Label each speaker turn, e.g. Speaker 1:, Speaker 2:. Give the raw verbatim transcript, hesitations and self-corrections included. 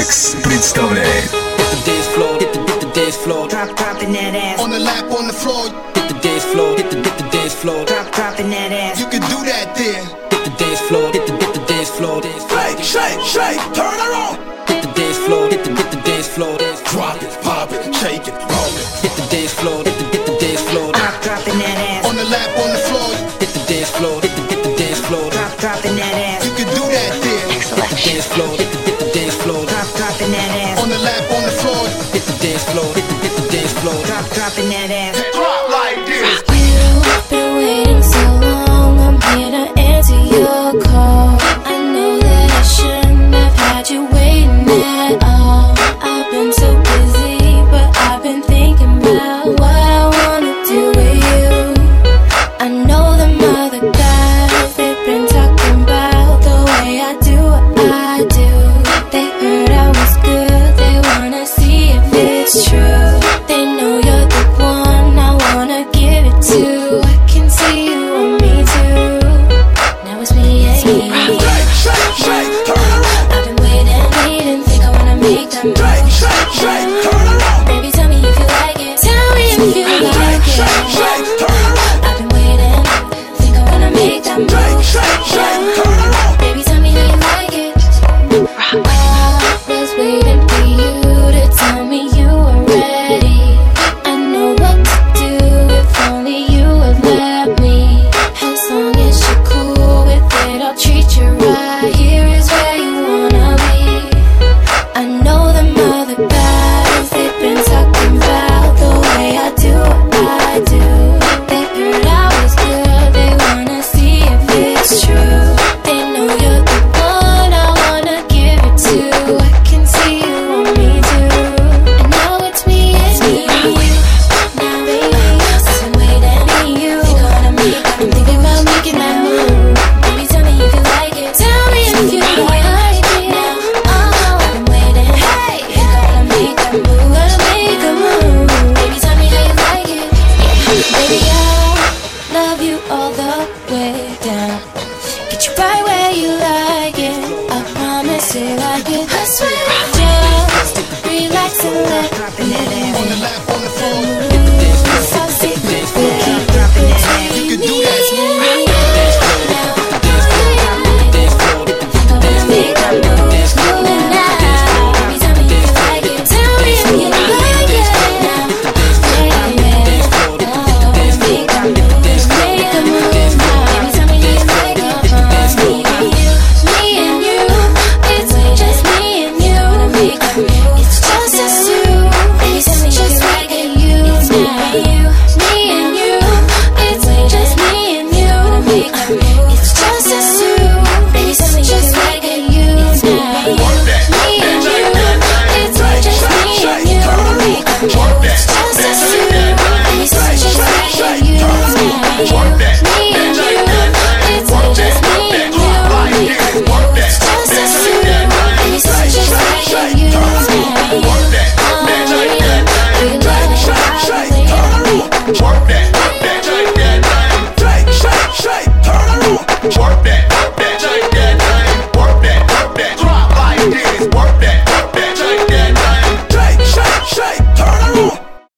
Speaker 1: X представляет.
Speaker 2: Hit the dance floor, hit the, hit the dance floor, drop, dropping that ass.
Speaker 3: On the lap, on the floor.
Speaker 2: Hit the dance floor, hit the, hit the dance floor, drop, dropping that ass.
Speaker 3: You can do that there.
Speaker 2: Hit the dance floor, hit the, hit the dance floor, dance floor.
Speaker 3: Shake, shake, shake, turn her on.
Speaker 2: Hit the dance floor, hit the, hit the dance floor, dance floor.
Speaker 3: Drop it, pop it, shake it, roll it.
Speaker 2: Hit the dance floor, hit the, hit the dance floor, drop, dropping that ass.
Speaker 3: On the lap, on the floor.
Speaker 2: Hit the dance floor, hit the, hit the dance floor, drop, dropping that ass.
Speaker 3: You can do that there.
Speaker 2: Hit the dance floor, hit the, hit the dance floor, drop, dropping that ass.
Speaker 3: On the lap, on the floor.
Speaker 2: Hit the dance floor, hit the, hit the dance floor, drop, dropping that ass.
Speaker 3: Drop like this.
Speaker 4: You've been waiting so long, I'm here to answer your call. I know that I shouldn't have had you waiting at all. I've been so busy, but I've been thinking about what I wanna do with you. I know them other guys, they've been talking about the way I do what I do. They heard I was good, they wanna see if it's true. They know you're the one I wanna give it to. I can see you want me too. Now it's me and you.
Speaker 3: Shake, shake, shake, turn her on.
Speaker 4: I've been waiting, waiting, think I wanna make that move.
Speaker 3: Shake, shake, shake, turn her on.
Speaker 4: Baby, tell me if you like it. Tell me if you like
Speaker 3: Shake, shake,
Speaker 4: it.
Speaker 3: shake, turn her on.
Speaker 4: I've been waiting, think I wanna make that move.
Speaker 3: Shake, shake, shake, turn her on.
Speaker 4: Baby, tell me how you like it. I was waiting for you to tell me you were ready. I know what to do if only you would let me. As long as you're cool with it, I'll treat you right. Here is where you wanna be. I know them other guys, they've been talking about the way I do what I do. They heard I was good, they wanna see if it's true. They know you're the one I wanna give it to. I can see you want me too. And now it's me and me and you. Now baby, I've been waiting for you. Think I wanna make, I'm thinking about making that move. Baby, tell me if you like it. Tell me if you like it. Now, oh, I've been waiting. Hey, think I wanna make that move. Wanna make a move. Baby, tell me how you like it. Yeah, baby, I love you all the way down. Get you right where you like it. I promise you like it. I swear, just relax and let
Speaker 2: Dropping that ass.
Speaker 3: On the lap, on the floor.
Speaker 4: me so sick with it.
Speaker 2: Dropping that ass.
Speaker 3: You can do that.
Speaker 4: It's just us two. It's just me and you now. Me and you. It's just me and you. It's just us two. It's just me and you now. Me and you. It's just me and you. It's just us two. It's just me and you now. Me and you. It's just me and you. It's just us two. It's just me and you now.
Speaker 3: Work that, work that, shake that thing. Shake, shake, shake, turn her on. Work that.